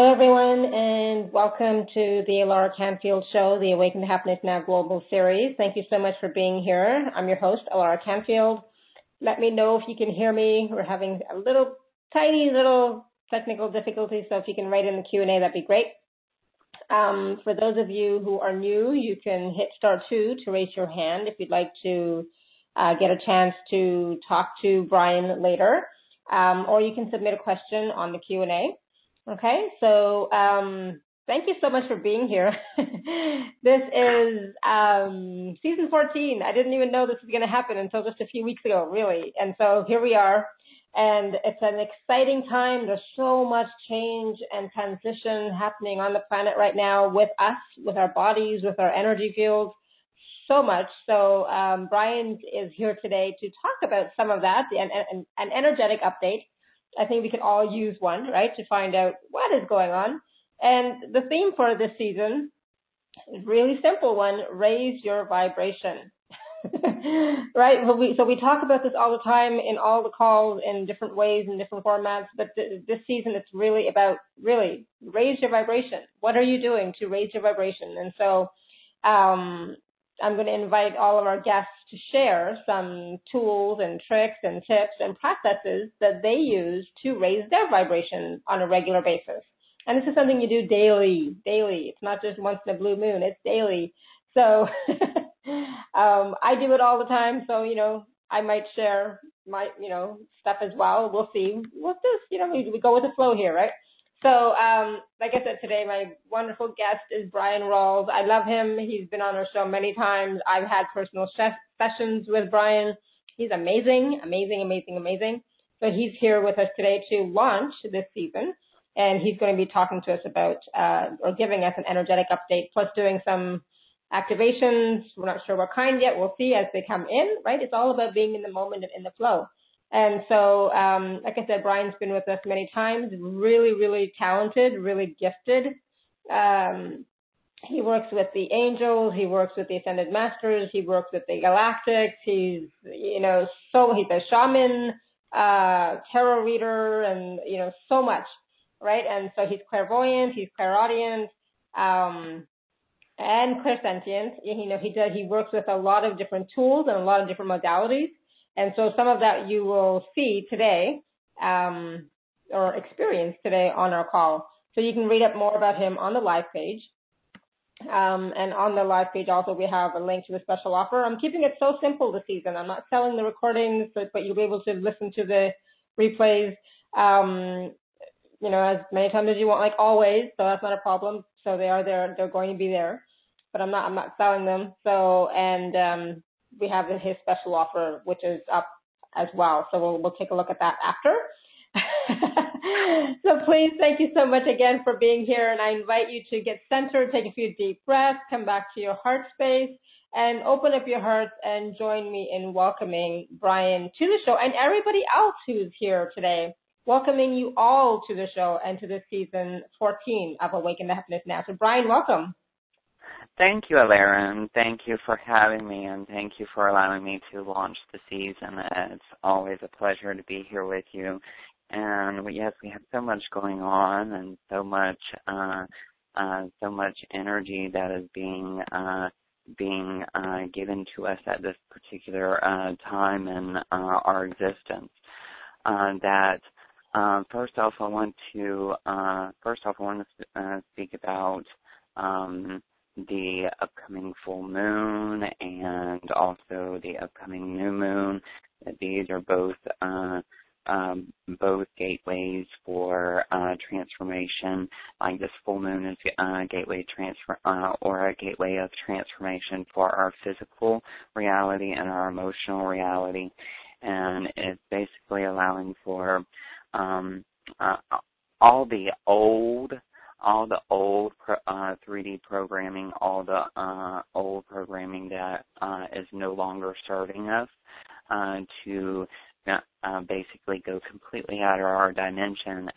Hello, everyone, and welcome to the Laura Canfield Show, the Awaken to Happiness Now Global Series. Thank you so much for being here. I'm your host, Laura Canfield. Let me know if you can hear me. We're having a tiny little technical difficulties, so if you can write in the Q&A, that'd be great. For those of you who are new, you can hit *2 to raise your hand if you'd like to get a chance to talk to Brian later, or you can submit a question on the Q&A. Okay, so thank you so much for being here. This is season 14. I didn't even know this was going to happen until just a few weeks ago, really. And so here we are, and it's an exciting time. There's so much change and transition happening on the planet right now with us, with our bodies, with our energy fields, so much. So Brian is here today to talk about some of that, an energetic update. I think we could all use one, right, to find out what is going on. And the theme for this season is a really simple one: raise your vibration. Right? So we talk about this all the time in all the calls in different ways, in different formats, but this season it's really about raise your vibration. What are you doing to raise your vibration? And so I'm going to invite all of our guests to share some tools and tricks and tips and processes that they use to raise their vibration on a regular basis. And this is something you do daily. It's not just once in a blue moon, it's daily. So I do it all the time. So, I might share my, stuff as well. We'll see. What's this? We go with the flow here, right? So, like I said, today my wonderful guest is Brian Rawls. I love him. He's been on our show many times. I've had personal sessions with Brian. He's amazing. So he's here with us today to launch this season, and he's going to be talking to us about, or giving us an energetic update, plus doing some activations. We're not sure what kind yet. We'll see as they come in, right? It's all about being in the moment and in the flow. And so, like I said, Brian's been with us many times, really talented, really gifted. He works with the angels, he works with the ascended masters, he works with the galactics. He's, he's a shaman, tarot reader, and, so much, right? And so he's clairvoyant, he's clairaudient, and clairsentient. He works with a lot of different tools and a lot of different modalities. And so some of that you will see today, or experience today on our call. So you can read up more about him on the live page. And on the live page also we have a link to the special offer. I'm keeping it so simple this season. I'm not selling the recordings, but you'll be able to listen to the replays, as many times as you want, like always. So that's not a problem. So they are there. They're going to be there. But I'm not selling them. So, and we have his special offer, which is up as well. So we'll take a look at that after. So please, thank you so much again for being here. And I invite you to get centered, take a few deep breaths, come back to your heart space, and open up your hearts and join me in welcoming Brian to the show, and everybody else who's here today. Welcoming you all to the show and to this season 14 of Awaken to Happiness Now. So Brian, welcome. Thank you, Alara. Thank you for having me, and thank you for allowing me to launch the season. It's always a pleasure to be here with you. And yes, we have so much going on, and so much energy that is being given to us at this particular time in our existence. First off, I want to speak about the upcoming full moon and also the upcoming new moon. These are both gateways for transformation. Like this full moon is a gateway or a gateway of transformation for our physical reality and our emotional reality, and it's basically allowing for all the old 3D programming, all the old programming that is no longer serving us, to basically go completely out of our dimension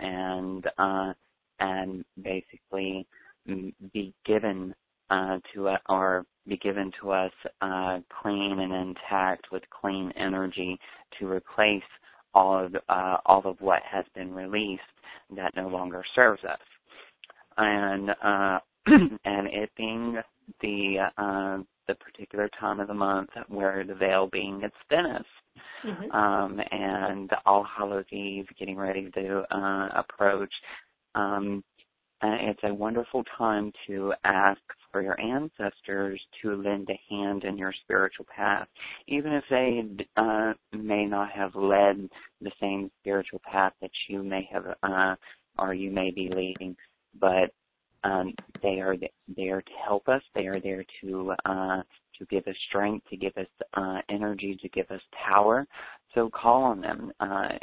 and basically be given to us clean and intact with clean energy to replace all of what has been released that no longer serves us. and and it being the particular time of the month where the veil being its thinnest, and All Hallows Eve getting ready to approach. It's a wonderful time to ask for your ancestors to lend a hand in your spiritual path, even if they may not have led the same spiritual path that you may have or you may be leading, but they are there to help us. They are there to give us strength, to give us energy, to give us power. So call on them.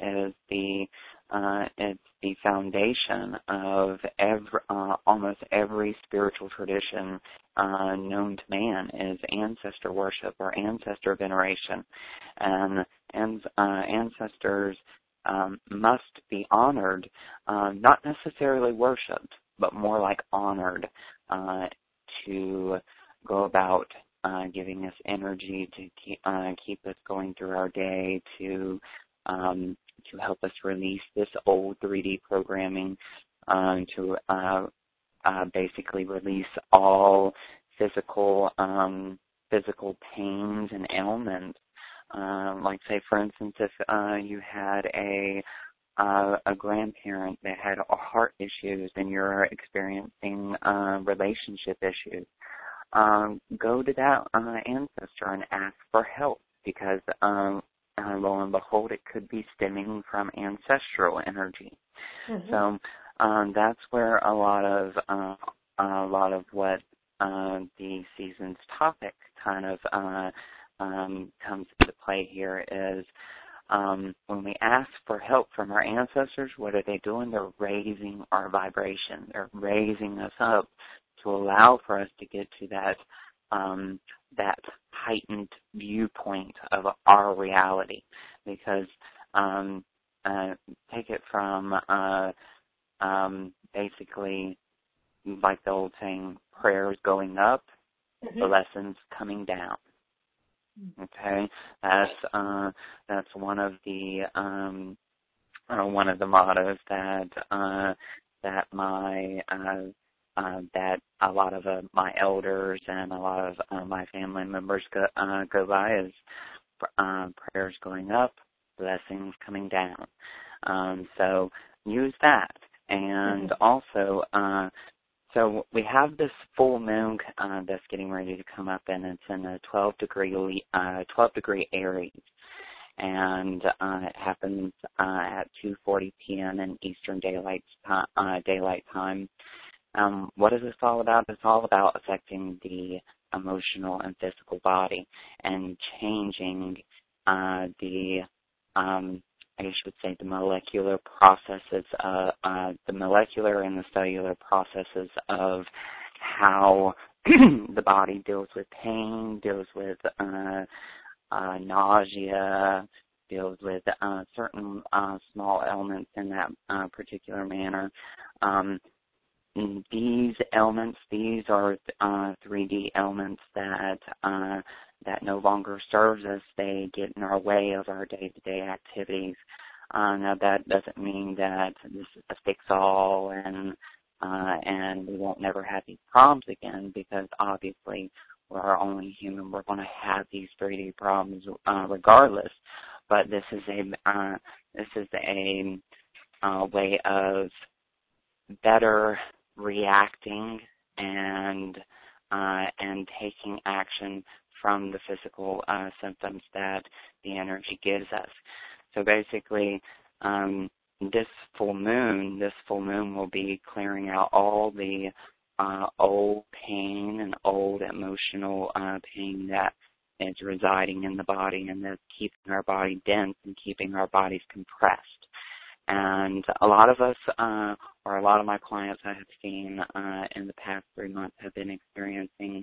It's the foundation of almost every spiritual tradition known to man is ancestor worship or ancestor veneration, and ancestors must be honored, not necessarily worshipped, but more like honored, to go about giving us energy to keep us going through our day, to help us release this old 3D programming, to basically release all physical pains and ailments. Like, say, for instance, if you had a grandparent that had heart issues and you're experiencing relationship issues, go to that ancestor and ask for help, because lo and behold, it could be stemming from ancestral energy. So that's where a lot of what the season's topic kind of comes into play here is, when we ask for help from our ancestors, what are they doing? They're raising our vibration. They're raising us up to allow for us to get to that heightened viewpoint of our reality. Because take it from basically like the old saying, prayers going up, blessings coming down. Okay, that's one of the mottos that a lot of my elders and a lot of my family members go by, is prayers going up, blessings coming down. So use that, and also. So we have this full moon that's getting ready to come up, and it's in a 12 degree Aries, and it happens at 2:40 p.m. in Eastern Daylight Time. What is this all about? It's all about affecting the emotional and physical body and changing the molecular processes, the molecular and the cellular processes of how the body deals with pain, deals with nausea, deals with certain small elements in that particular manner. These elements, these are 3D elements that no longer serves us. They get in our way of our day-to-day activities. Now that doesn't mean that this is a fix-all and we won't never have these problems again, because obviously we're only human. We're going to have these 3D problems regardless. But this is a way of better reacting and taking action from the physical symptoms that the energy gives us. So basically, this full moon will be clearing out all the old pain and old emotional pain that is residing in the body, and that's keeping our body dense and keeping our bodies compressed. And a lot of us, or a lot of my clients I have seen in the past 3 months, have been experiencing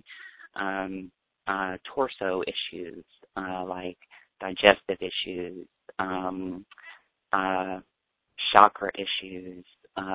torso issues, like digestive issues, chakra issues,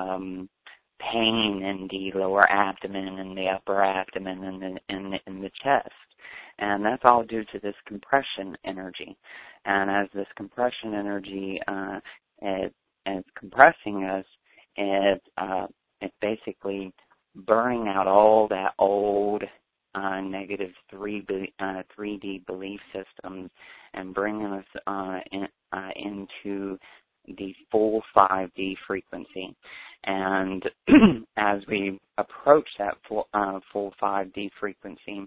pain in the lower abdomen and the upper abdomen and in the chest. And that's all due to this compression energy. And as this compression energy is compressing us, it's basically burning out all that old negative 3D belief systems and bringing us into the full 5D frequency. And as we approach that full 5D frequency,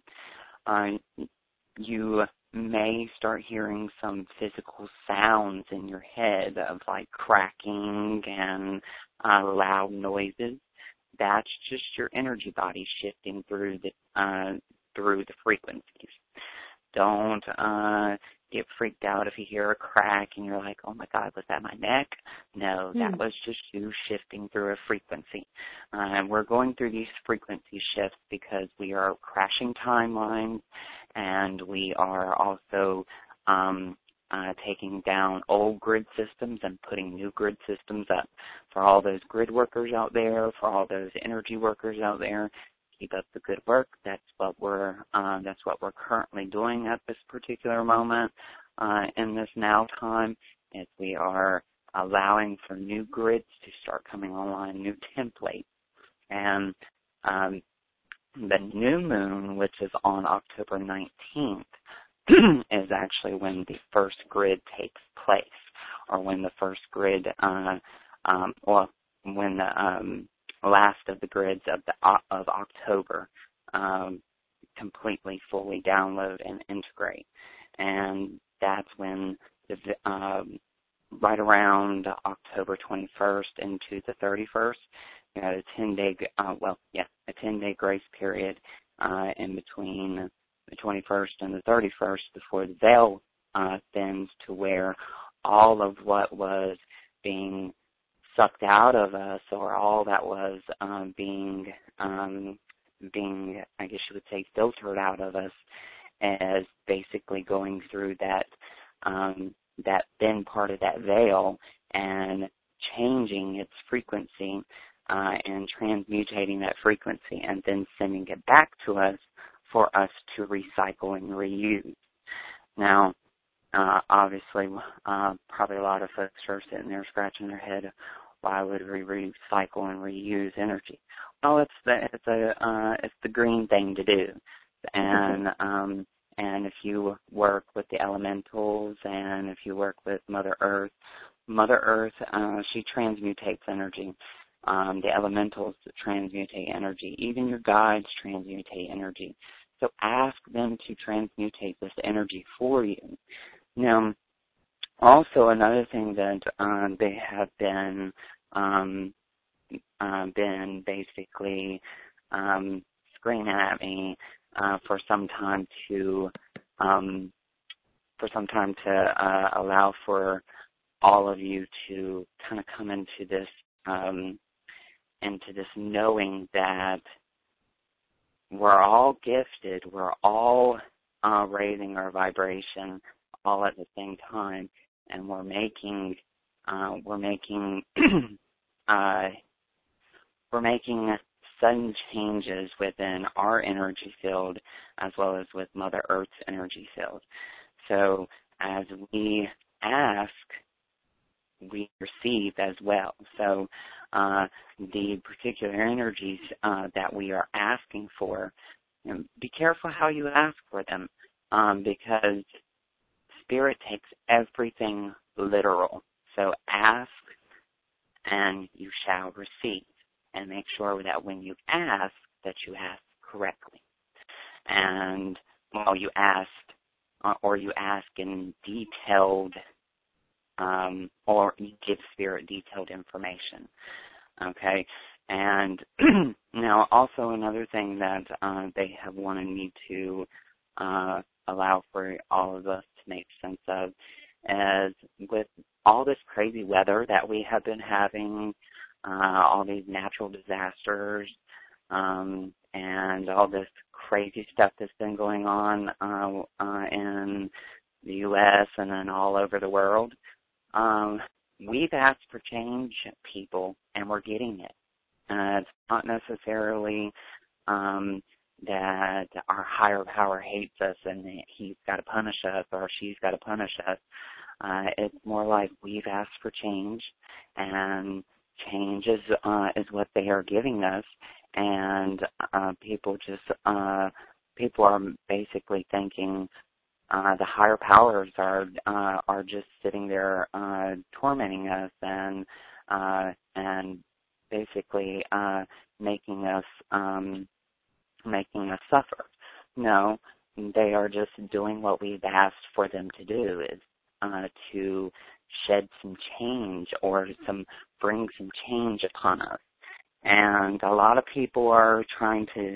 you may start hearing some physical sounds in your head of like cracking and loud noises. That's just your energy body shifting through the frequencies. Don't get freaked out if you hear a crack and you're like, oh my God, was that my neck? No, that was just you shifting through a frequency. And we're going through these frequency shifts because we are crashing timelines, and we are also taking down old grid systems and putting new grid systems up. For all those grid workers out there, for all those energy workers out there, keep up the good work. That's what we're currently doing at this particular moment in this now time, as we are allowing for new grids to start coming online, new templates. And the new moon, which is on October 19th, is actually when the first grid takes place, or when the first grid, when the last of the grids of October completely, fully download and integrate. And that's when right around October 21st into the 31st, you got a 10-day grace period in between the 21st and the 31st before the veil thins, to where all of what was being sucked out of us, or all that was being, I guess you would say, filtered out of us, as basically going through that thin part of that veil and changing its frequency and transmutating that frequency, and then sending it back to us for us to recycle and reuse. Now, obviously, probably a lot of folks are sitting there scratching their head, why would we recycle and reuse energy? Well, it's the green thing to do. And if you work with the elementals, and if you work with Mother Earth, she transmutates energy. The elementals transmutate energy. Even your guides transmutate energy. So ask them to transmutate this energy for you. Now, also another thing that they have been basically screaming at me for some time to allow for all of you to kind of come into this knowing that we're all gifted, we're all raising our vibration all at the same time, and we're making sudden changes within our energy field, as well as with Mother Earth's energy field. So as we ask, we receive as well. So the particular energies that we are asking for, be careful how you ask for them, because Spirit takes everything literal. So ask and you shall receive. And make sure that when you ask, that you ask correctly. And while you ask, or you ask in detailed, or you give Spirit detailed information. Okay? And now also another thing that they have wanted me to allow for all of us to make sense of is, with all this crazy weather that we have been having, all these natural disasters, and all this crazy stuff that's been going on in the U.S. and then all over the world, we've asked for change, people, and we're getting it. It's not necessarily that our higher power hates us and that he's got to punish us or she's got to punish us. It's more like we've asked for change, and change is what they are giving us, and people are basically thinking the higher powers are just sitting there tormenting us and basically making us suffer. No, they are just doing what we've asked for them to do, is to shed some change or bring some change upon us. And a lot of people are trying to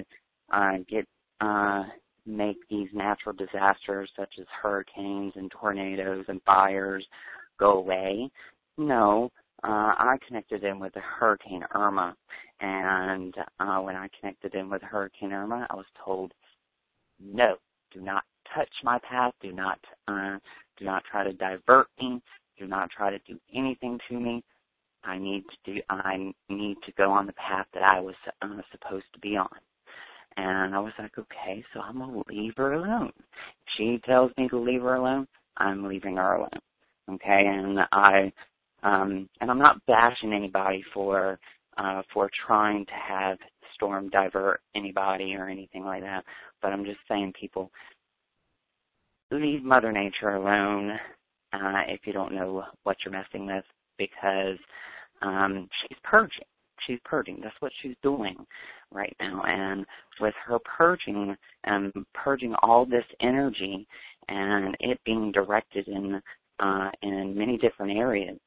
make these natural disasters such as hurricanes and tornadoes and fires go away. No, I connected in with Hurricane Irma, and when I connected in with Hurricane Irma, I was told, no, do not touch my path, do not try to divert me, do not try to do anything to me. I need to go on the path that I was supposed to be on. And I was like, okay, so I'm going to leave her alone. If she tells me to leave her alone, I'm leaving her alone. Okay, and I'm not bashing anybody for trying to have storm divert anybody or anything like that, but I'm just saying, people, leave Mother Nature alone if you don't know what you're messing with, because she's purging. She's purging. That's what she's doing right now. And with her purging all this energy and it being directed in many different areas,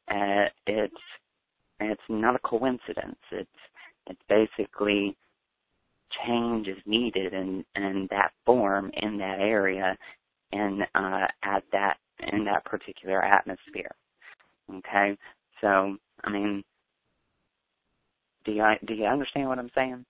it's not a coincidence. It's basically change is needed in that form, in that area, in that particular atmosphere. Okay, so I mean, do you understand what I'm saying?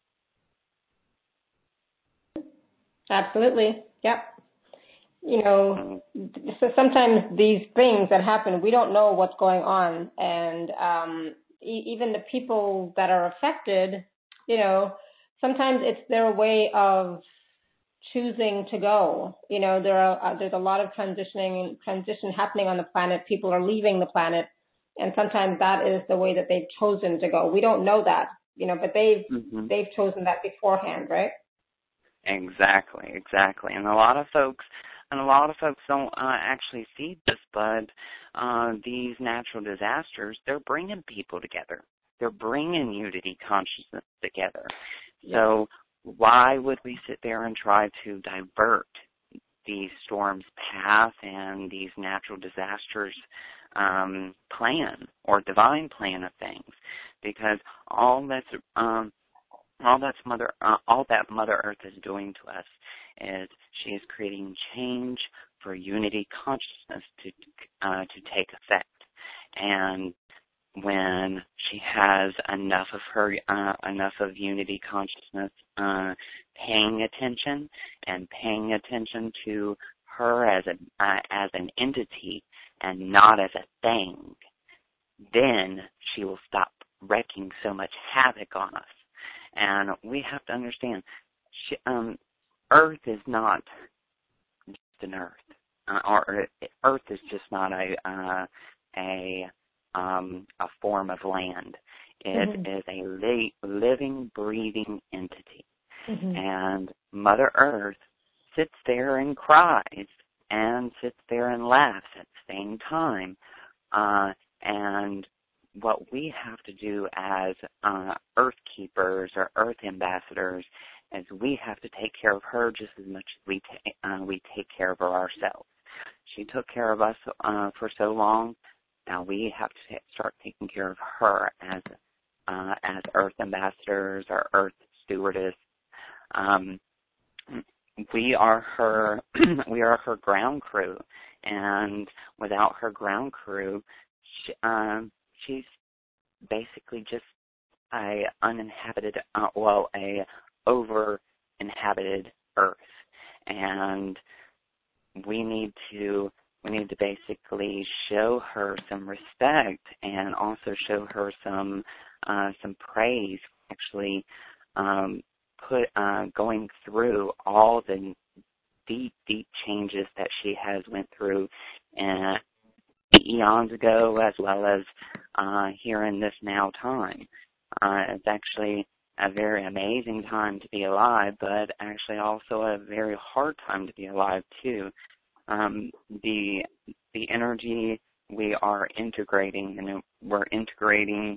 Absolutely. Yep. You know, so sometimes these things that happen, we don't know what's going on, and even the people that are affected, you know, sometimes it's their way of choosing to go. You know, there's a lot of transition happening on the planet. People are leaving the planet, and sometimes that is the way that they've chosen to go. We don't know that, you know, but they've chosen that beforehand, right? Exactly. And a lot of folks don't actually see this, but these natural disasters, they're bringing people together. They're bringing unity consciousness together. Yeah. So why would we sit there and try to divert these storms' path and these natural disasters' plan or divine plan of things? Because all that Mother Earth is doing to us is she is creating change for unity consciousness to take effect. And when she has enough of unity consciousness paying attention to her as an entity and not as a thing, then she will stop wreaking so much havoc on us. And we have to understand, Earth is not just an Earth, or Earth is just not a form of land. It is a living, breathing entity. And Mother Earth sits there and cries and sits there and laughs at the same time. And what we have to do as Earth keepers or Earth ambassadors is we have to take care of her just as much as we take care of her ourselves. She took care of us for so long. Now we have to start taking care of her as Earth ambassadors or Earth stewardess. We are her ground crew, and without her ground crew, she's basically just a over-inhabited Earth, and we need to basically show her some respect and also show her some praise. Actually, going through all the deep changes that she has went through eons ago, as well as here in this now time. It's actually a very amazing time to be alive, but actually also a very hard time to be alive too. The energy we are integrating, and we're integrating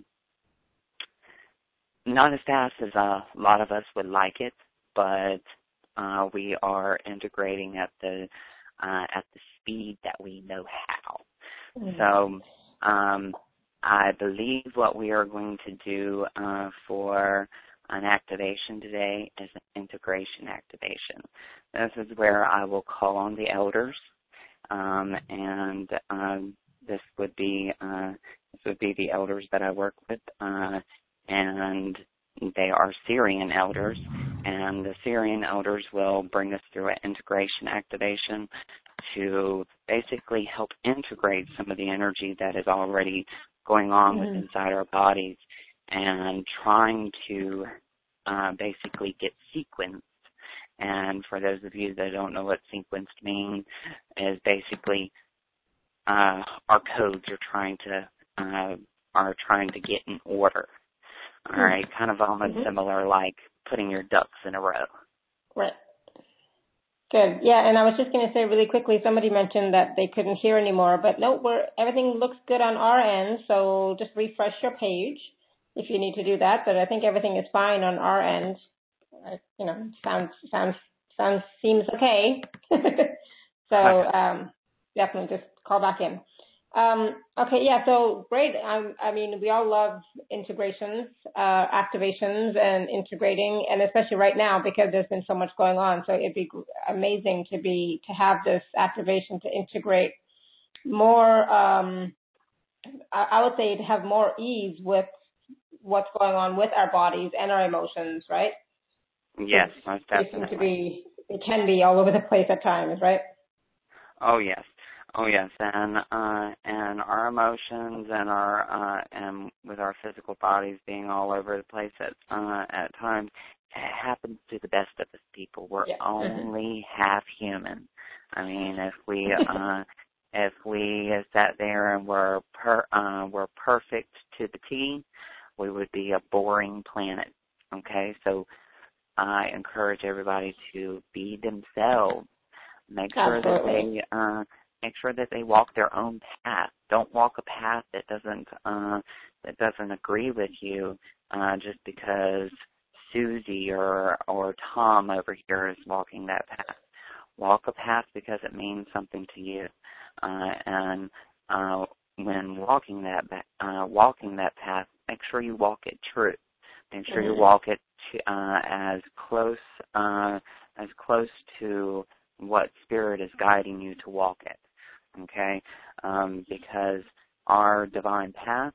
not as fast as a lot of us would like it, but we are integrating at the speed that we know how. Mm-hmm. So I believe what we are going to do for an activation today is an integration activation. This is where I will call on the elders, and this would be the elders that I work with, and they are Syrian elders, and the Syrian elders will bring us through an integration activation to basically help integrate some of the energy that is already going on with inside our bodies, and trying to basically get sequenced. And for those of you that don't know what sequenced means, is basically our codes are trying to get in order. All right, kind of almost similar like putting your ducks in a row. Right. Good. Yeah, and I was just going to say really quickly, somebody mentioned that they couldn't hear anymore, but no, everything looks good on our end, so just refresh your page if you need to do that, but I think everything is fine on our end. Seems okay. So definitely just call back in. Okay, yeah, so great. I mean, we all love integrations, activations, and integrating, and especially right now because there's been so much going on. So it'd be amazing to have this activation to integrate more. I would say to have more ease with what's going on with our bodies and our emotions, right? Yes, most definitely. It can be all over the place at times, right? Oh yes, and our emotions and our and with our physical bodies being all over the place at times, it happens to the best of us people. We're only half human. I mean, if we sat there and were perfect to the T, we would be a boring planet. Okay, so I encourage everybody to be themselves. Make sure that they walk their own path. Don't walk a path that doesn't agree with you just because Susie or Tom over here is walking that path. Walk a path because it means something to you, and when walking that path, make sure you walk it true. Make sure you walk it as close to what Spirit is guiding you to walk it. Okay, because our divine path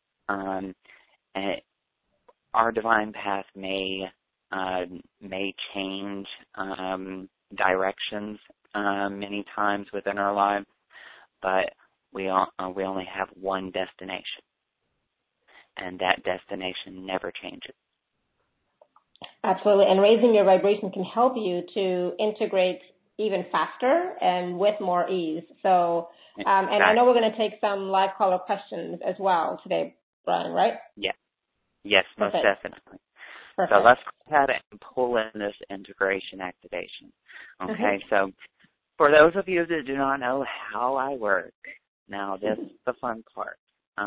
may change directions many times within our lives, but we only have one destination, and that destination never changes. Absolutely, and raising your vibration can help you to integrate even faster and with more ease. So, and I know we're going to take some live caller questions as well today, Brian, right? Yeah. Yes, most definitely. Perfect. So let's go ahead and pull in this integration activation. Okay, so for those of you that do not know how I work, now this is the fun part.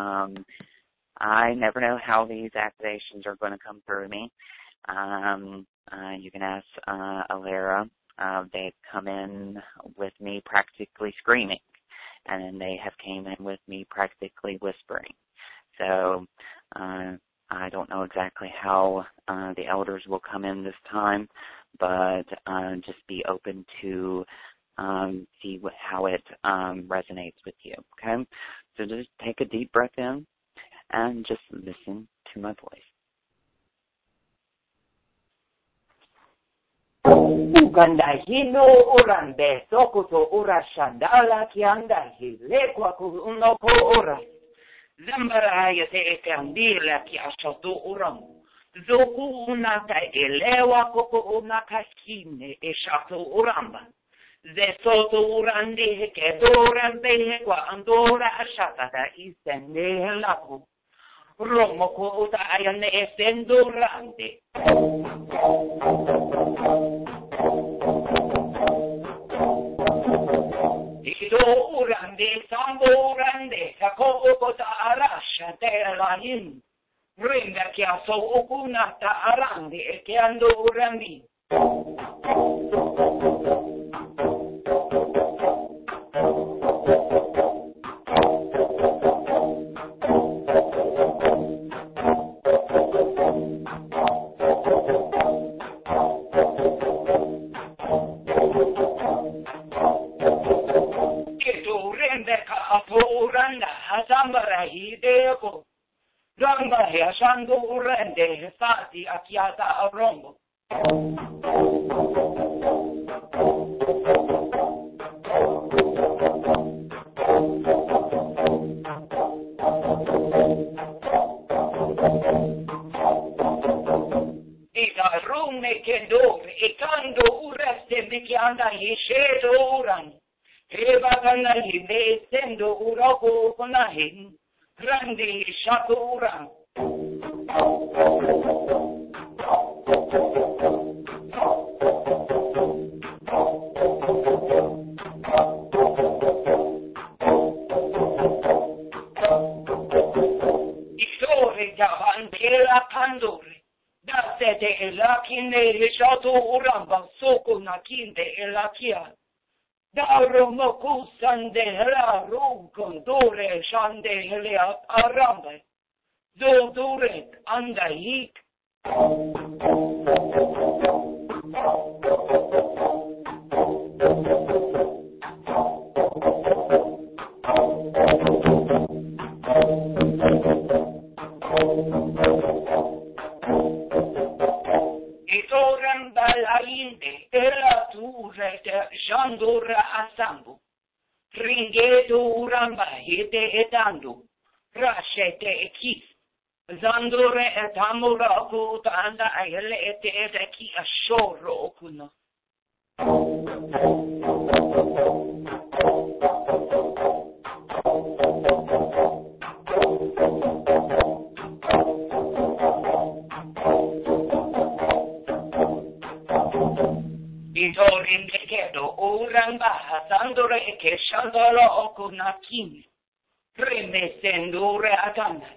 I never know how these activations are going to come through me. You can ask Alara. They've come in with me practically screaming, and then they have came in with me practically whispering. So I don't know exactly how the elders will come in this time, but just be open to see how it resonates with you, okay? So just take a deep breath in and just listen to my voice. Ugandahi no oran be sokoto ora shandala kiandahi lekwa unoko ora zambara yate kandila ki ashoto oram zoku unaka elewa koko unaka kine eshato oramba ze soto urandi heke doran be kwa andora ashata da isende lapo Romo ko uta ayan na esendurante. Ito urande, sambo urande, ako uko ta arasha te lahin. Rinda kia so ukuna ta arande e ke ando urandi. Ideko, Ramba Hashando Urende, Fati Akiata Arongo. Ida Rume Kendo, Ekando Ureste Mikianda Yeshedo Uran. Eva Gana Hinde Sendo Uroko Konahin. Grande Shakura. Isore Javantela Pandore. Dasete Elakine Rishato Uramba Soko Nakinde Elakia. Daro mokusan de hela rukon dore shande helia arambe. Do durek anda hik. Itoran balainde ela turete jandura asambu. Ringedo uramba hite etando. Rashete ekis. Zandure etamura kutanda ayele ete ki ashoro okuno. Itorin dekedo uramba zandure eke shandolo okunakin. Remesendure atanda.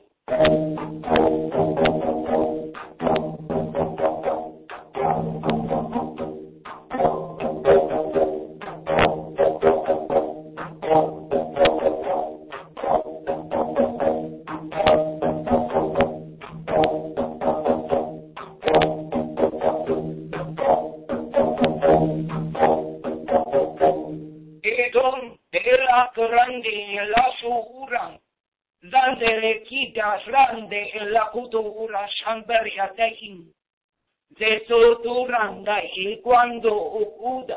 Edon della grande la surang. Zandere kita rande la cultura shamberia tehin. Zeso turanda e quando okuda.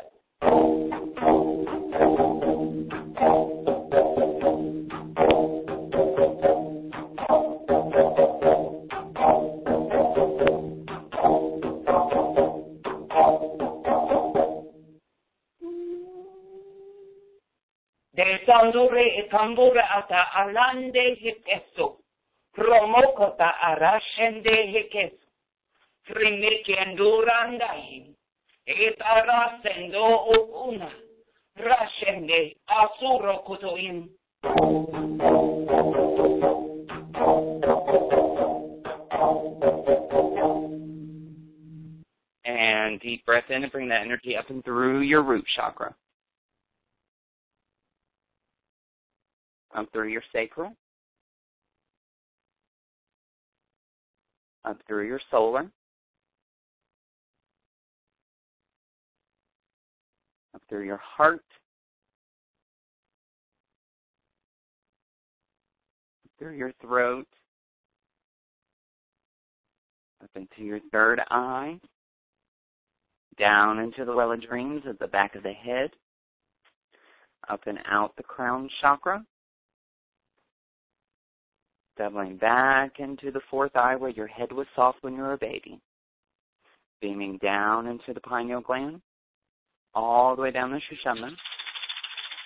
De sandure e tambure ata alande hekeso. Promokota arashende hekeso. Frimeke andurandahin. Et arasendo okuna. Rashende asuro kutoin. And deep breath in and bring that energy up and through your root chakra. Up through your sacral. Up through your solar. Up through your heart. Up through your throat. Up into your third eye. Down into the well of dreams at the back of the head. Up and out the crown chakra. Doubling back into the fourth eye where your head was soft when you were a baby. Beaming down into the pineal gland. All the way down the Sushumna.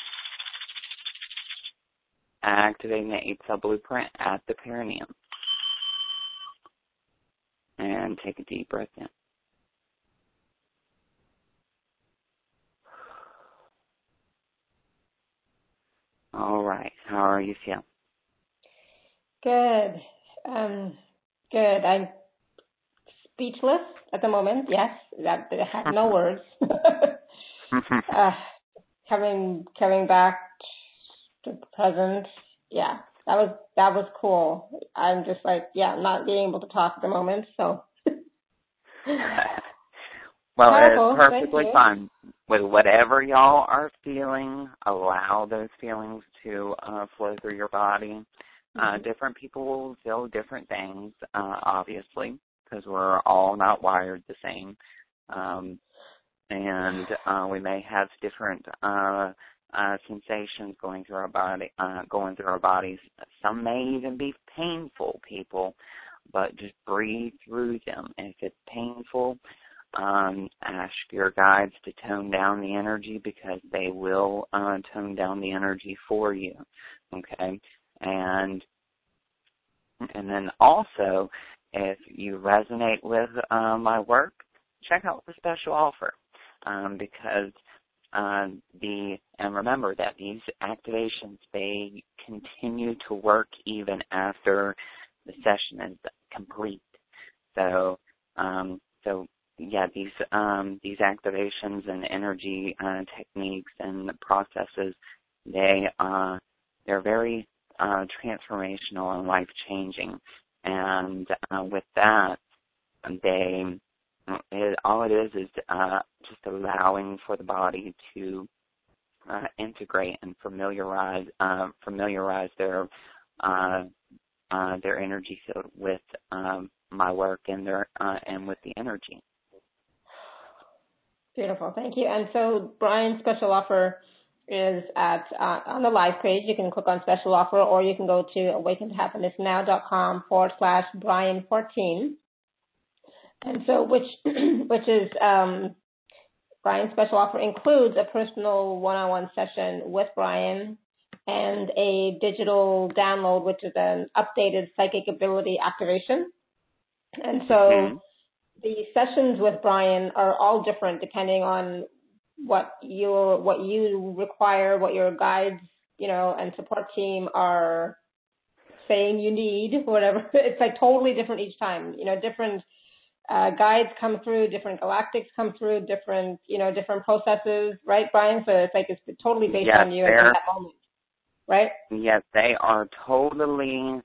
Activating the 8-cell blueprint at the perineum. And take a deep breath in. All right. How are you feeling? Good. Good. I'm speechless at the moment. Yes, that I have no words. Coming back to the present. Yeah, that was cool. I'm just like, not being able to talk at the moment. So. Well, Powerful. it's perfectly fine. With whatever y'all are feeling, allow those feelings to flow through your body. Different people will feel different things, obviously, because we're all not wired the same. And we may have different sensations going through our bodies. Some may even be painful, people, but just breathe through them. If it's painful, ask your guides to tone down the energy, because they will tone down the energy for you. Okay? And then also, if you resonate with my work, check out the special offer, because and remember that these activations, they continue to work even after the session is complete. So these activations and energy techniques and processes, they're very transformational and life-changing. And with that, all it is just allowing for the body to integrate and familiarize their energy field with my work and with the energy. Beautiful, thank you. And so Brian's special offer is on the live page. You can click on special offer, or you can go to awakenedhappinessnow.com/Brian14. And so which is Brian's special offer includes a personal one-on-one session with Brian and a digital download, which is an updated psychic ability activation. And so the sessions with Brian are all different depending on what you require, what your guides, and support team are saying you need, whatever. It's like totally different each time. Different guides come through, different galactics come through, different processes, right, Brian? So it's like it's totally based on you at that moment, right? Yes, they are totally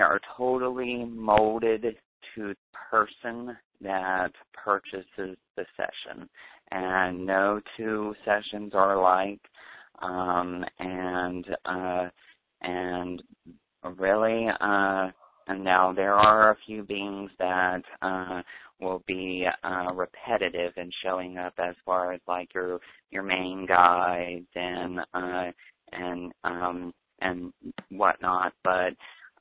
molded to the person that purchases the session. And no two sessions are alike. And really, and now there are a few beings that will be repetitive in showing up, as far as like your main guides and whatnot, but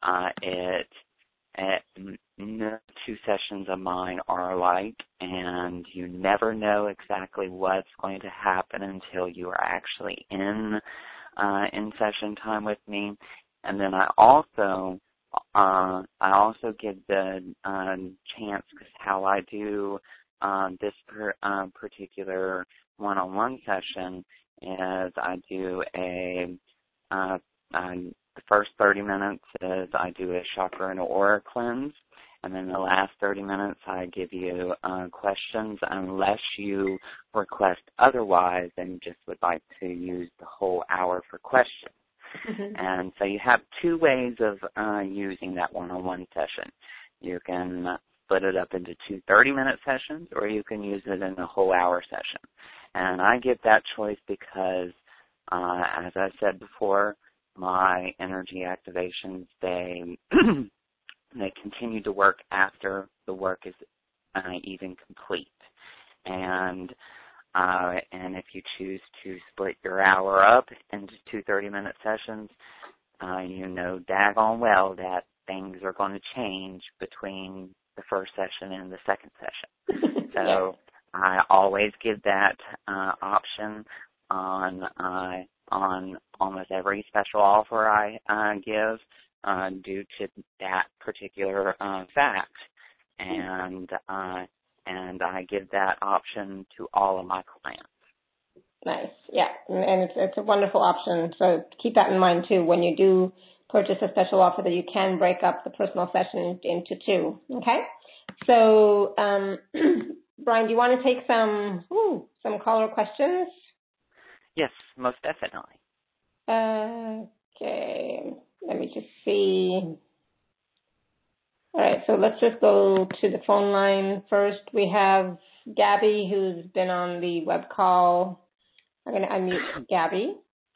no two sessions of mine are alike, and you never know exactly what's going to happen until you are actually in session time with me. And then I also give the chance, because how I do this particular one-on-one session is I do the first 30 minutes is I do a chakra and aura cleanse, and then the last 30 minutes I give you questions, unless you request otherwise and just would like to use the whole hour for questions. And so you have two ways of using that one-on-one session. You can split it up into two 30-minute sessions, or you can use it in a whole hour session. And I give that choice because, as I said before, my energy activations, they continue to work after the work is even complete. And if you choose to split your hour up into two 30-minute sessions, you know daggone well that things are going to change between the first session and the second session. So I always give that option on almost every special offer I give, due to that particular fact. and I give that option to all of my clients. Nice. Yeah, and it's a wonderful option. So keep that in mind too when you do purchase a special offer, that you can break up the personal session into two. Okay. So, Brian, do you want to take some caller questions? Yes, most definitely. Okay. Let me just see. All right. So let's just go to the phone line first. We have Gabby, who's been on the web call. I'm going to unmute Gabby.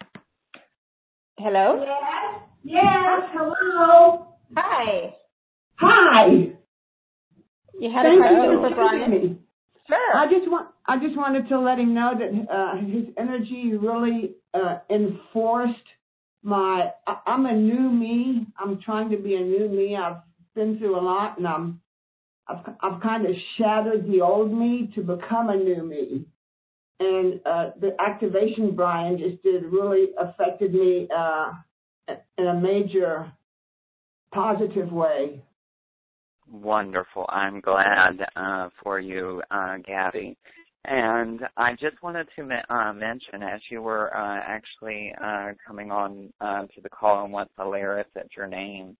Hello? Yes, hello. Hi. Hi. You had a question for Brian? Me. Sure. I just wanted to let him know that his energy really enforced I'm a new me. I'm trying to be a new me. I've been through a lot, and I've kind of shattered the old me to become a new me. And the activation Brian just did really affected me in a major positive way. Wonderful. I'm glad for you, Gabby. And I just wanted to mention, as you were actually coming on to the call, and once Alaris said your name,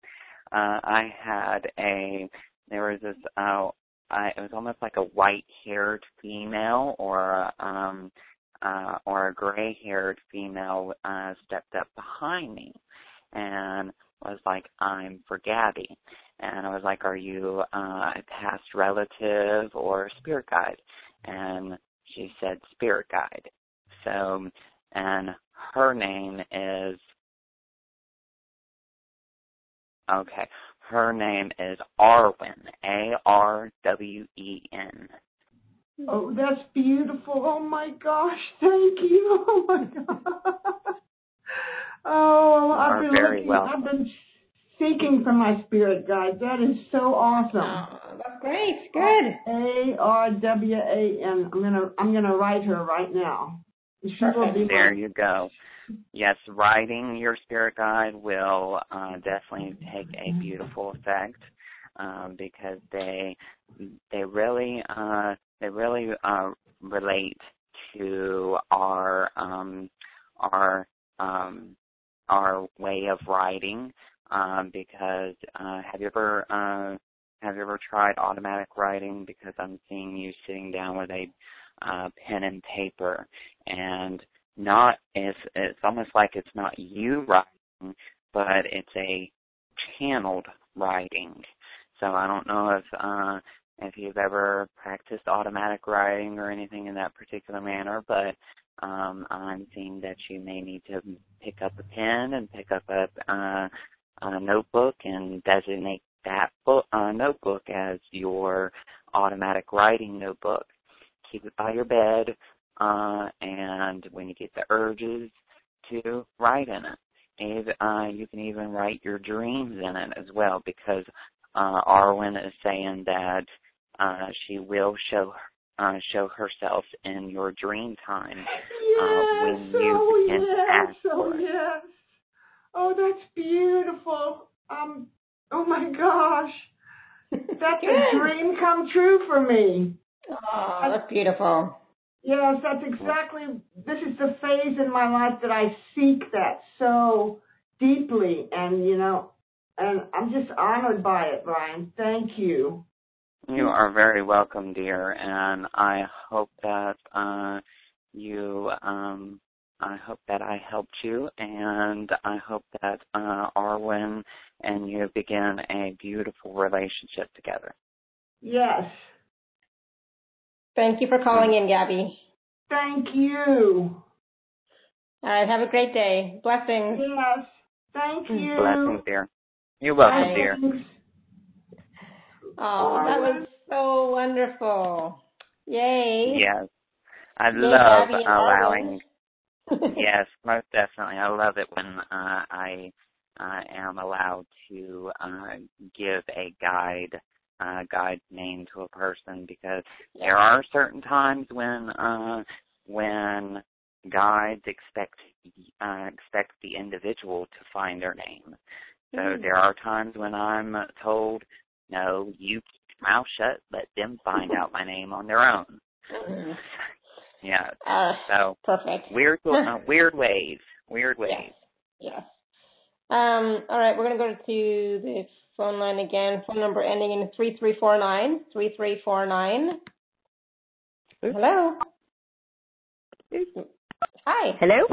there was this, it was almost like a white-haired female or a gray-haired female stepped up behind me and was like, "I'm for Gabby." And I was like, "Are you a past relative or spirit guide?" And she said, "Spirit guide." So, and her name is, okay, her name is Arwen, Arwen. Oh, that's beautiful. Oh, my gosh. Thank you. Oh, my gosh. Oh, I've been seeking for my spirit guide. That is so awesome. Oh, that's great. Good. Arwen. I'm gonna write her right now. There you go. Yes, writing your spirit guide will definitely take a beautiful effect because they really relate to our way of writing. Because have you ever tried automatic writing? Because I'm seeing you sitting down with a pen and paper, and it's almost like it's not you writing, but it's a channeled writing. So I don't know if you've ever practiced automatic writing or anything in that particular manner, but I'm seeing that you may need to pick up a pen and pick up a notebook and designate that notebook as your automatic writing notebook. Keep it by your bed, and when you get the urges to write in it, you can even write your dreams in it as well, because Arwen is saying that she will show herself in your dream time when you begin to ask for it. Yes. Oh, that's beautiful. Oh my gosh. That's a dream come true for me. Oh, that's beautiful. Yes, that's exactly, this is the phase in my life that I seek that so deeply, and and I'm just honored by it, Brian. Thank you. You are very welcome, dear, and I hope that I hope that I helped you, and I hope that Arwen and you begin a beautiful relationship together. Yes. Thank you for calling in, Gabby. Thank you. All right, have a great day. Blessings. Yes. Thank you. Blessings, dear. You're welcome, Thanks. dear. Oh, that was so wonderful. Yay. Yes. I love allowing... Arwen. Yes, most definitely. I love it when I am allowed to give a guide name to a person, because there are certain times when guides expect the individual to find their name. So there are times when I'm told, no, you keep mouth shut, let them find out my name on their own. Yeah. So perfect. Weird ways. Yes. All right, we're going to go to the phone line again. Phone number ending in 3349. 3349. Hello. Hi. Hello?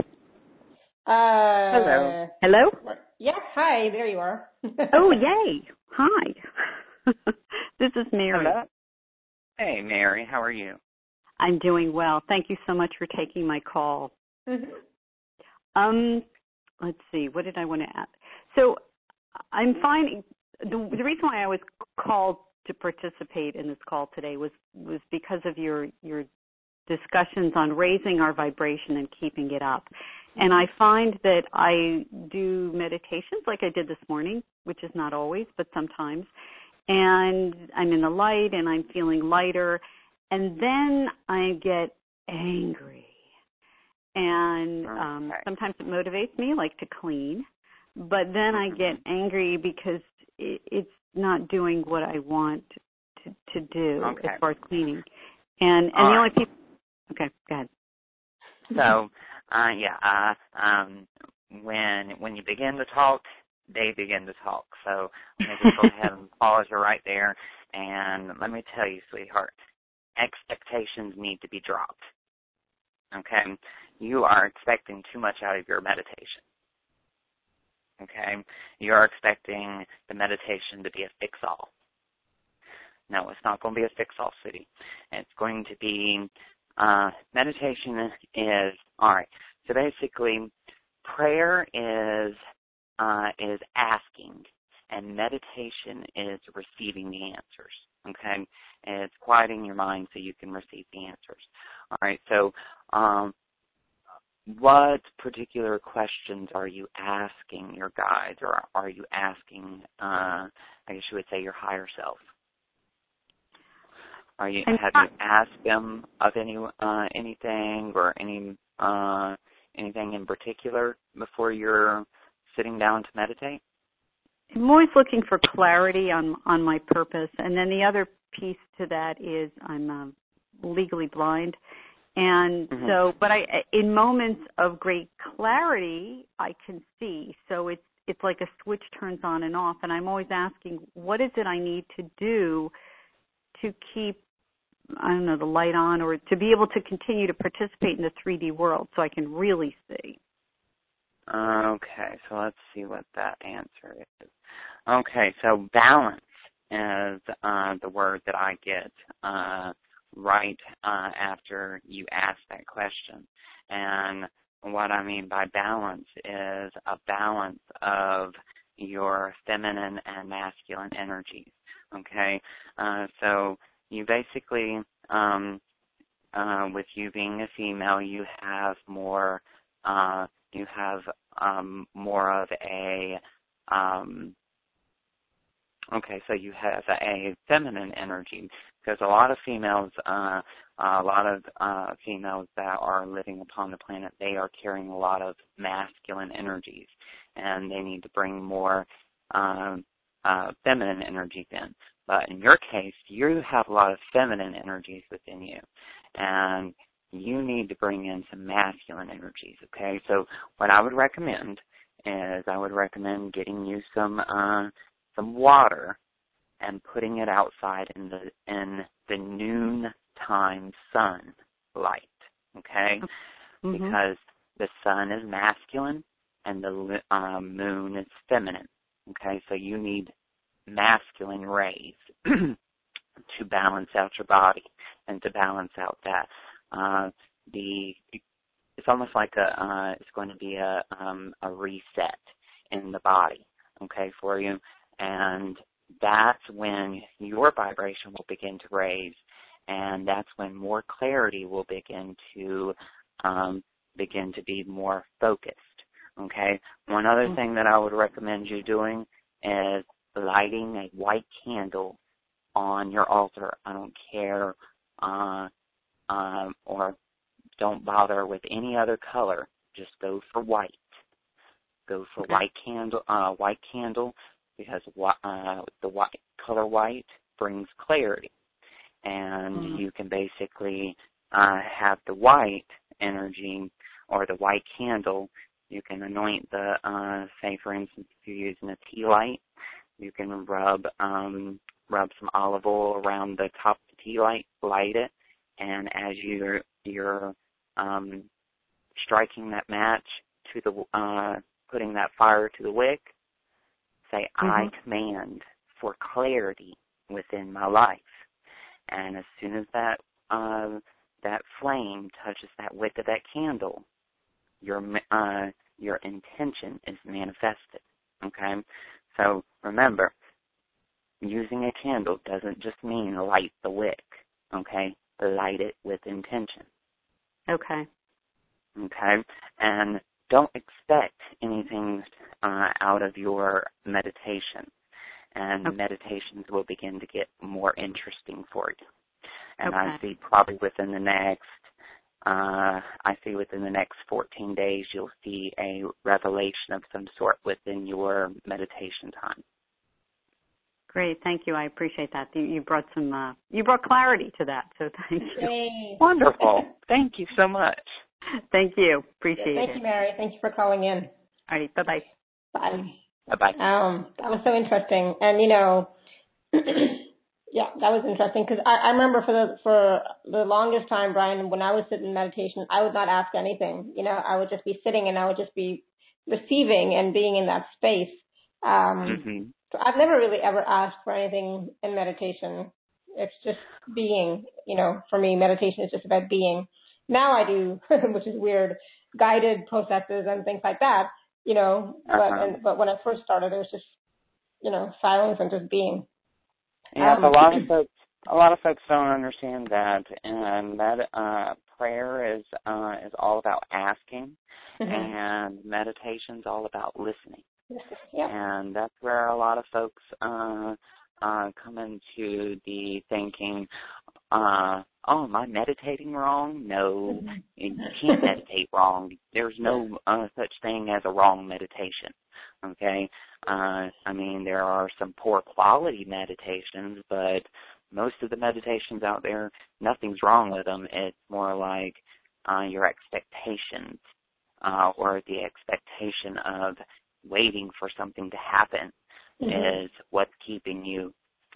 Hello. Hello? Yes, hi, there you are. Oh, yay. Hi. This is Mary. Hello. Hey, Mary, how are you? I'm doing well. Thank you so much for taking my call. Mm-hmm. Let's see, what did I want to add? So I'm finding the reason why I was called to participate in this call today was because of your discussions on raising our vibration and keeping it up. And I find that I do meditations like I did this morning, which is not always, but sometimes. And I'm in the light and I'm feeling lighter. And then I get angry. And sometimes it motivates me, like to clean. But then I get angry because it's not doing what I want to do as far as cleaning. And the only people... Okay, go ahead. So, when you begin to talk, they begin to talk. So let me just go ahead and pause you right there. And let me tell you, sweetheart, expectations need to be dropped. Okay? You are expecting too much out of your meditation. Okay? You are expecting the meditation to be a fix-all. No, it's not going to be a fix-all, sweetie. It's going to be... meditation is all right. So basically, prayer is asking, and meditation is receiving the answers. Okay, and it's quieting your mind so you can receive the answers. All right. So, what particular questions are you asking your guides, or are you asking? I guess you would say your higher self. Have you asked them of anything or anything in particular before you're sitting down to meditate? I'm always looking for clarity on my purpose, and then the other piece to that is I'm legally blind, and so. But in moments of great clarity, I can see. So it's like a switch turns on and off, and I'm always asking, what is it I need to do to keep, I don't know, the light on, or to be able to continue to participate in the 3D world so I can really see? Okay, so let's see what that answer is. Okay, so balance is the word that I get right after you ask that question. And what I mean by balance is a balance of your feminine and masculine energies. Okay, so you basically, with you being a female, you have more more of a, so you have a feminine energy, because a lot of females that are living upon the planet, they are carrying a lot of masculine energies, and they need to bring more feminine energies in. But in your case, you have a lot of feminine energies within you, and you need to bring in some masculine energies, okay? So what I would recommend is getting you some water and putting it outside in the noontime sun light, okay? Because the sun is masculine and the moon is feminine, okay? So you need masculine rays to balance out your body and to balance out that. It's almost like it's going to be a reset in the body, okay, for you, and that's when your vibration will begin to raise, and that's when more clarity will begin to be more focused, okay. One other thing that I would recommend you doing is lighting a white candle on your altar. I don't care, or don't bother with any other color. Just go for white. Go for white candle, because the white color white brings clarity. And you can basically have the white energy or the white candle. You can anoint the, say for instance, if you're using a tea light, you can rub some olive oil around the top of the tea light, light it, and as you're striking that match to the, putting that fire to the wick, say, I command for clarity within my life. And as soon as that flame touches that wick of that candle, your intention is manifested. Okay? So remember, using a candle doesn't just mean light the wick. Okay? Light it with intention. Okay. Okay? And don't expect anything out of your meditation. And meditations will begin to get more interesting for you. And I see probably within the next 14 days, you'll see a revelation of some sort within your meditation time. Great, thank you. I appreciate that. You brought you brought clarity to that, so thank you. Yay. Wonderful. Thank you so much. Thank you. Appreciate it. Thank you, Mary. Thank you for calling in. All right, bye-bye. Bye. Bye-bye. That was so interesting. And, yeah, that was interesting because I remember for the longest time, Brian, when I was sitting in meditation, I would not ask anything. I would just be sitting and I would just be receiving and being in that space. So I've never really ever asked for anything in meditation. It's just being, for me, meditation is just about being. Now I do, which is weird, guided processes and things like that, but when I first started, it was just, silence and just being. Yeah, a lot of folks don't understand that, and that prayer is all about asking, and meditation's all about listening. Yep. And that's where a lot of folks come into the thinking, am I meditating wrong? No, you can't meditate wrong. There's no such thing as a wrong meditation. Okay? There are some poor quality meditations, but most of the meditations out there, nothing's wrong with them. It's more like your expectations or the expectation of waiting for something to happen is what's keeping you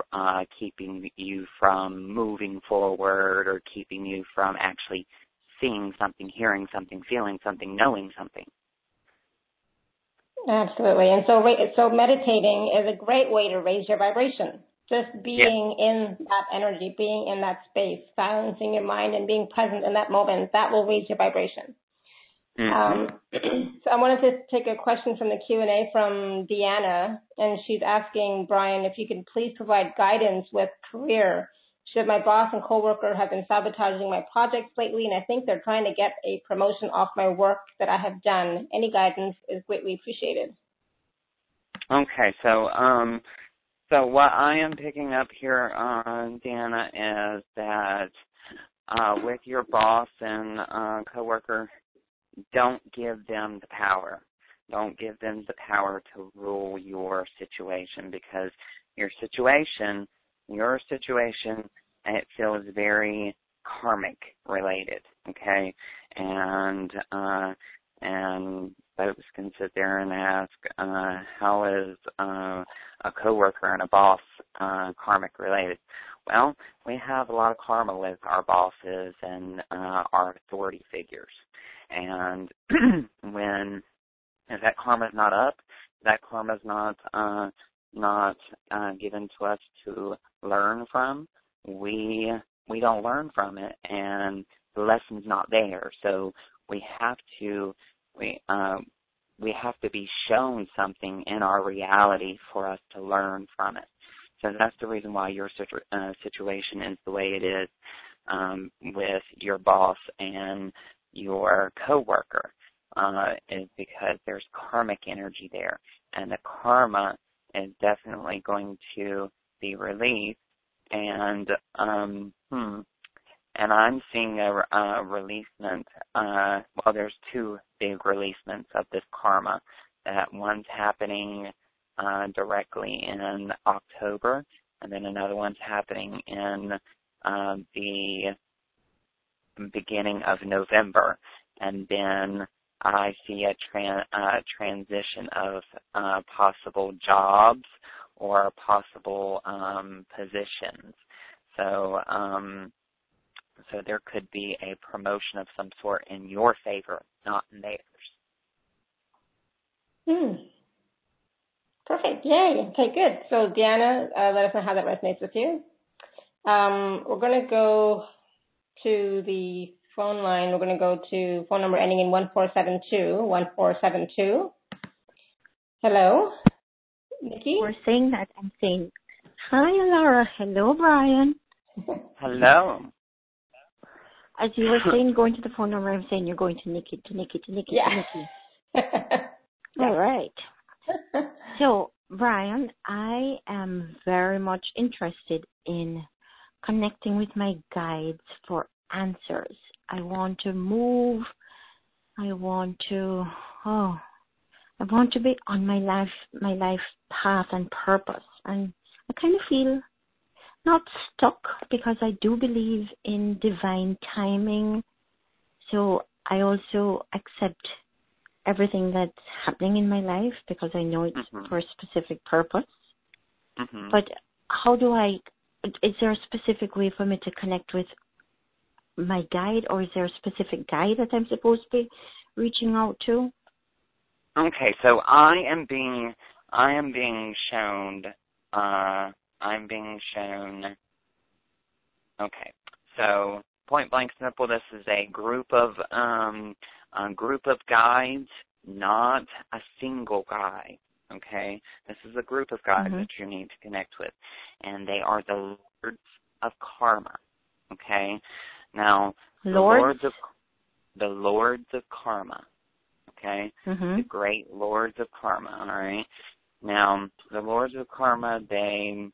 from moving forward, or keeping you from actually seeing something, hearing something, feeling something, knowing something. Absolutely. And so meditating is a great way to raise your vibration. Just being in that energy, being in that space, silencing your mind and being present in that moment, that will raise your vibration. So I wanted to take a question from the Q&A from Deanna, and she's asking, Brian, if you can please provide guidance with career. She said, my boss and coworker have been sabotaging my projects lately, and I think they're trying to get a promotion off my work that I have done. Any guidance is greatly appreciated. Okay, so what I am picking up here, Deanna, is that with your boss and coworker, don't give them the power. Don't give them the power to rule your situation, because your situation, it feels very karmic related, okay? And folks can sit there and ask, how is a coworker and a boss karmic related? Well, we have a lot of karma with our bosses and our authority figures. And if that karma is not up, that karma is not given to us to learn from, we don't learn from it, and the lesson's not there. So we have to be shown something in our reality for us to learn from it. So that's the reason why your situation is the way it is with your boss and your coworker, is because there's karmic energy there, and the karma is definitely going to be released. And I'm seeing a releasement. There's two big releasements of this karma. That one's happening directly in October, and then another one's happening in the beginning of November, and then I see a transition of possible jobs or possible positions. So there could be a promotion of some sort in your favor, not in theirs. Perfect. Yay. Okay, good. So, Deanna, let us know how that resonates with you. We're going to go to the phone line. We're going to go to phone number ending in 1472. 1472. Hello, Nikki? We're saying that. I'm saying, hi, Laura. Hello, Brian. Hello. As you were saying, going to the phone number, I'm saying you're going to Nikki, to Nikki, to Nikki, yeah. to Nikki. All right. So, Brian, I am very much interested in connecting with my guides for answers. I want to move. I want to be on my life path and purpose. And I kind of feel not stuck because I do believe in divine timing. So I also accept everything that's happening in my life because I know it's for a specific purpose. But is there a specific way for me to connect with my guide, or is there a specific guide that I'm supposed to be reaching out to? Okay, so I am being shown, okay, so point blank simple, this is a group of guides, not a single guide, okay? This is a group of guides that you need to connect with, and they are the Lords of Karma, okay? Now, the Lords of Karma, okay? The great Lords of Karma, all right? Now, the Lords of Karma, they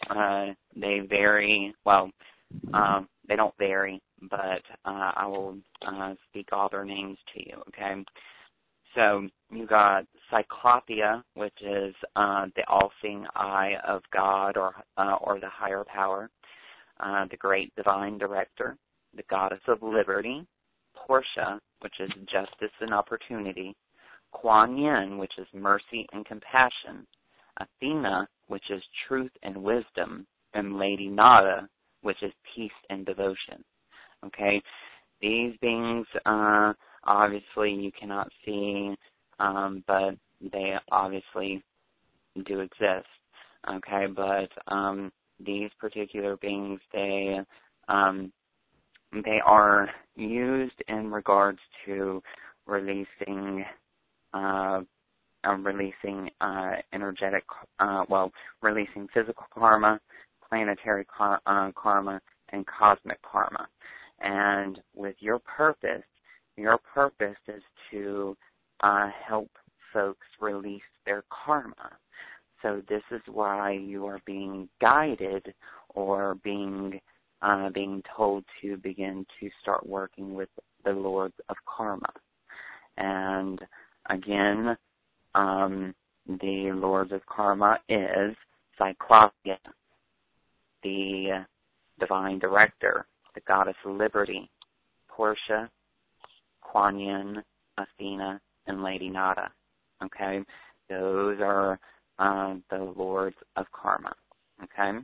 vary, well, they don't vary, but I will speak all their names to you, okay? So you got Cyclopia, which is the all-seeing eye of God or the higher power, the great divine director, the goddess of liberty, Portia, which is justice and opportunity, Kuan Yin, which is mercy and compassion, Athena, which is truth and wisdom, and Lady Nada, which is peace and devotion. Okay? These beings, obviously you cannot see, but they obviously do exist. Okay? But these particular beings, they are used in regards to releasing releasing physical karma, planetary karma, and cosmic karma. And with your purpose is to help folks release their karma. So this is why you are being guided or being told to begin to start working with the Lords of Karma. And again, the Lords of Karma is Cyclopia, the divine director, the goddess of liberty, Portia, Kuan Yin, Athena, and Lady Nada. Okay? Those are the Lords of Karma. Okay?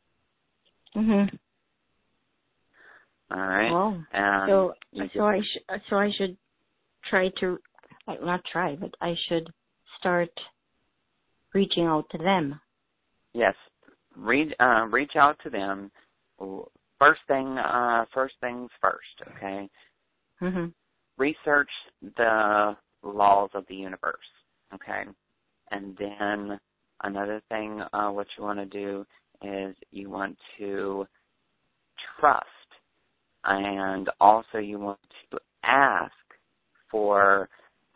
All right. Well, so I should try to, not try, but I should start reaching out to them. Yes, reach out to them. First things first. Okay. Research the laws of the universe. Okay, and then another thing, what you want to do is you want to trust. And also you want to ask for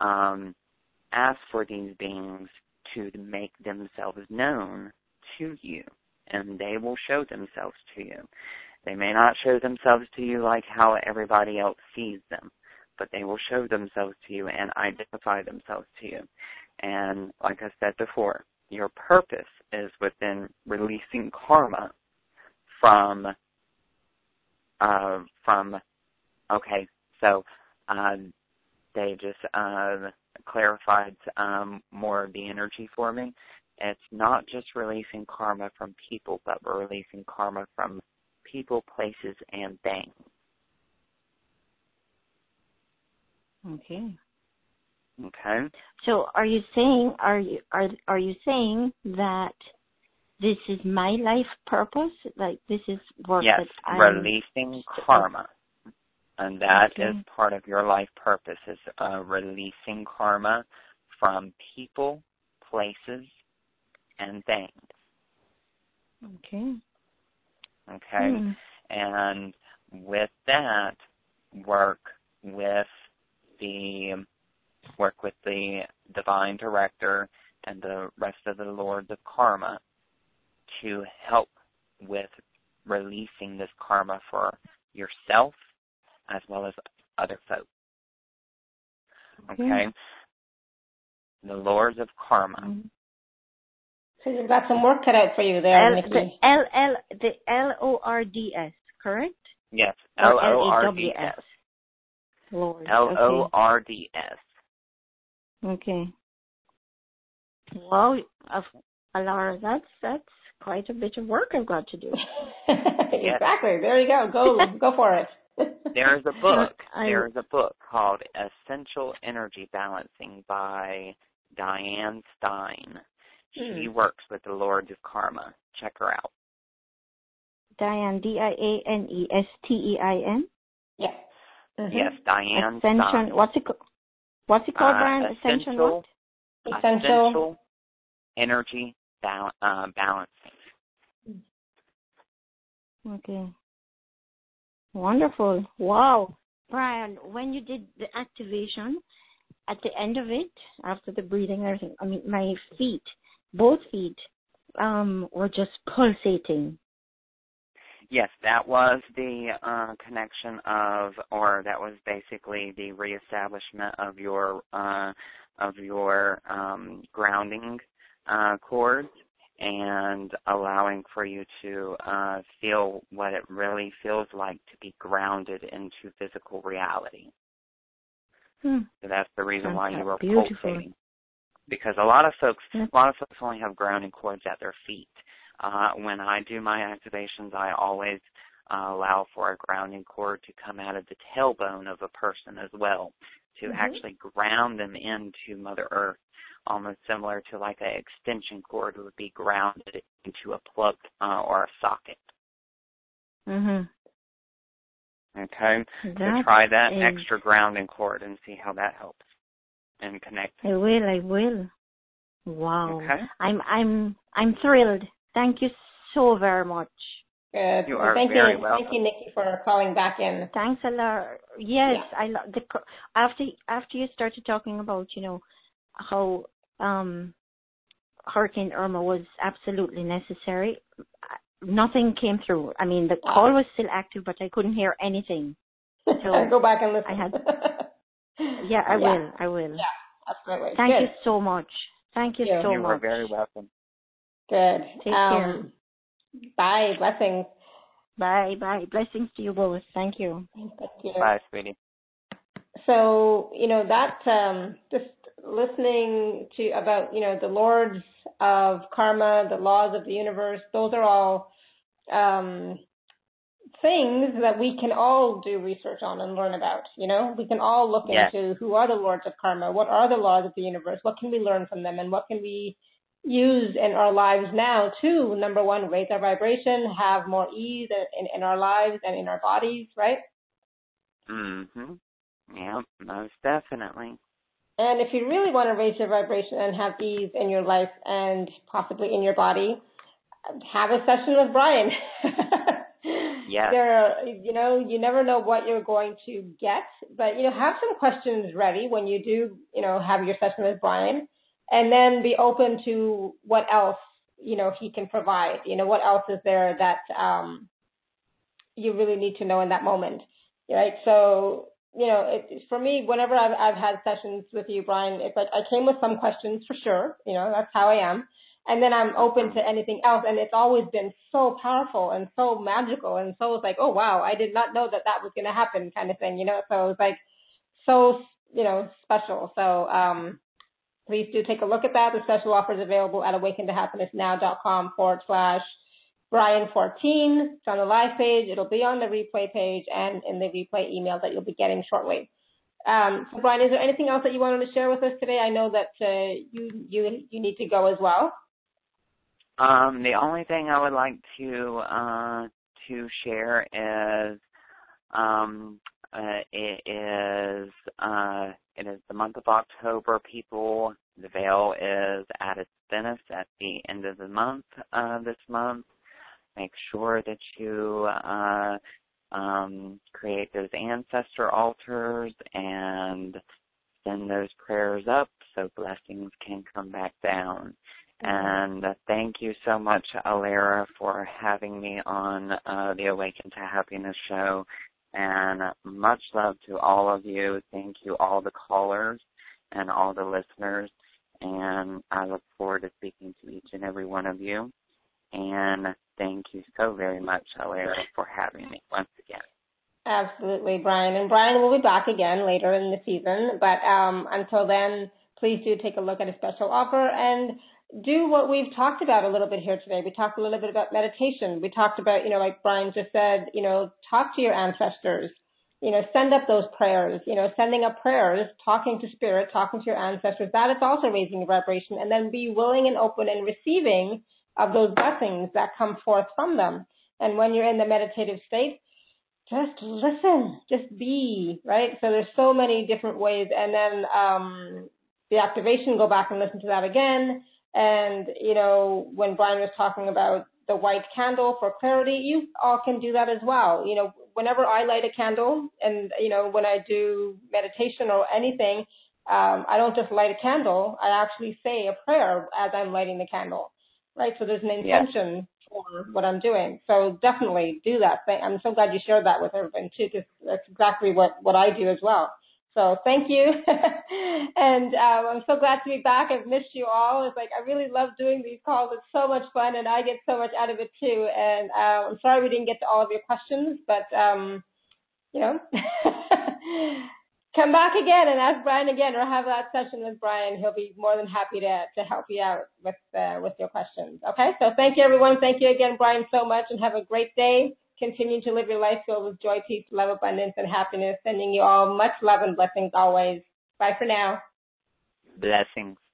these beings to make themselves known to you, and they will show themselves to you. They may not show themselves to you like how everybody else sees them, but they will show themselves to you and identify themselves to you. And like I said before, your purpose is within releasing karma from okay, so they just clarified more of the energy for me. It's not just releasing karma from people, but we're releasing karma from people, places, and things. Okay. Okay. So are you saying that this is my life purpose? Like this is work yes, that I'm releasing karma. And that okay. is part of your life purpose, is releasing karma from people, places, and things. Okay. Okay? And with that, work with the divine director and the rest of the lords of karma to help with releasing this karma for yourself as well as other folks. Okay? The lords of karma. So you've got some work cut out for you there, Nikki. The LORDS, correct? Yes, Or LORDS. Lord. LORDS. Okay. Well, Alara, that's quite a bit of work I've got to do. Exactly. There you go. Go for it. There's a book called Essential Energy Balancing by Diane Stein. She works with the Lords of Karma. Check her out. Diane, DIANESTEIN? Yes. Yes, Diane Ascension. Stein. What's it called, Brian? Ascension what? Essential Energy Balancing. Okay. Wonderful. Wow. Brian, when you did the activation, at the end of it, after the breathing and everything, I mean, my feet, both feet, were just pulsating. Yes, that was the connection or that was basically the reestablishment of your grounding cords and allowing for you to feel what it really feels like to be grounded into physical reality. So that's the reason why you were pulsating. Because a lot of folks only have grounding cords at their feet. When I do my activations, I always allow for a grounding cord to come out of the tailbone of a person as well, to actually ground them into Mother Earth, almost similar to like an extension cord would be grounded into a plug or a socket. Okay? So try that extra grounding cord and see how that helps and connect. I will. Wow. Okay. I'm thrilled. Thank you so very much. Good. You are Thank very you. welcome. Thank you, Nikki, for calling back in. Thanks a lot. Yes, yeah. After you started talking about, how Hurricane Irma was absolutely necessary, nothing came through. I mean, the call was still active, but I couldn't hear anything. So go back and listen. I will. Yeah, absolutely. Thank you so much. Thank you so much. You are very welcome. Good. Take care. Bye. Blessings. Bye. Blessings to you both. Thank you. Thank you. Bye, sweetie. So, that just listening to about, the lords of karma, the laws of the universe, those are all things that we can all do research on and learn about. We can all look into who are the lords of karma, what are the laws of the universe, what can we learn from them, and what can we use in our lives now to, number one, raise our vibration, have more ease in our lives and in our bodies, right? Yeah, most definitely. And if you really want to raise your vibration and have ease in your life and possibly in your body, have a session with Brian. Yes. You never know what you're going to get, but, have some questions ready when you do, have your session with Brian, and then be open to what else, he can provide. What else is there that you really need to know in that moment, right? So, for me, whenever I've had sessions with you, Brian, it's like I came with some questions for sure. That's how I am. And then I'm open to anything else. And it's always been so powerful and so magical. And so it's like, oh, wow, I did not know that that was going to happen kind of thing, you know. So it's like so, you know, special. So please do take a look at that. The special offer is available at awakentohappinessnow.com/Brian14. It's on the live page. It'll be on the replay page and in the replay email that you'll be getting shortly. So Brian, is there anything else that you wanted to share with us today? I know that you need to go as well. The only thing I would like to share is it is the month of October, people. The veil is at its thinnest at the end of the month this month. Make sure that you create those ancestor altars and send those prayers up so blessings can come back down. And thank you so much, Alara, for having me on the Awaken to Happiness show. And much love to all of you. Thank you, all the callers and all the listeners. And I look forward to speaking to each and every one of you. And thank you so very much, Alara, for having me once again. Absolutely, Brian. And Brian will be back again later in the season. But until then, please do take a look at a special offer and do what we've talked about a little bit here today. We talked a little bit about meditation. We talked about, you know, like Brian just said, you know, talk to your ancestors, you know, send up those prayers, you know, sending up prayers, talking to spirit, talking to your ancestors. That is also raising your vibration. And then be willing and open and receiving of those blessings that come forth from them. And when you're in the meditative state, just listen, just be, right? So there's so many different ways. And then the activation, go back and listen to that again. And, you know, when Brian was talking about the white candle for clarity, you all can do that as well. You know, whenever I light a candle and, you know, when I do meditation or anything, I don't just light a candle. I actually say a prayer as I'm lighting the candle, right? So there's an intention for what I'm doing. So definitely do that. I'm so glad you shared that with everyone too, because that's exactly what I do as well. So thank you. And I'm so glad to be back. I've missed you all. It's like I really love doing these calls. It's so much fun, and I get so much out of it too. And I'm sorry we didn't get to all of your questions, but, you know, come back again and ask Brian again or have that session with Brian. He'll be more than happy to help you out with your questions. Okay? So thank you, everyone. Thank you again, Brian, so much, and have a great day. Continue to live your life filled with joy, peace, love, abundance, and happiness. Sending you all much love and blessings always. Bye for now. Blessings.